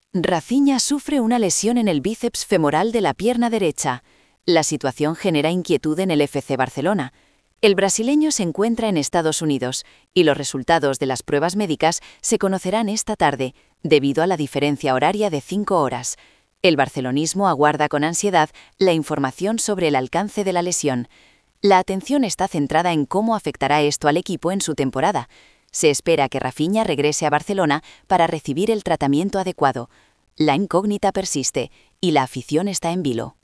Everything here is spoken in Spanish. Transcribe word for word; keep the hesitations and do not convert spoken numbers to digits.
Rafinha sufre una lesión en el bíceps femoral de la pierna derecha. La situación genera inquietud en el F C Barcelona. El brasileño se encuentra en Estados Unidos y los resultados de las pruebas médicas se conocerán esta tarde, debido a la diferencia horaria de cinco horas. El barcelonismo aguarda con ansiedad la información sobre el alcance de la lesión. La atención está centrada en cómo afectará esto al equipo en su temporada. Se espera que Rafinha regrese a Barcelona para recibir el tratamiento adecuado. La incógnita persiste y la afición está en vilo.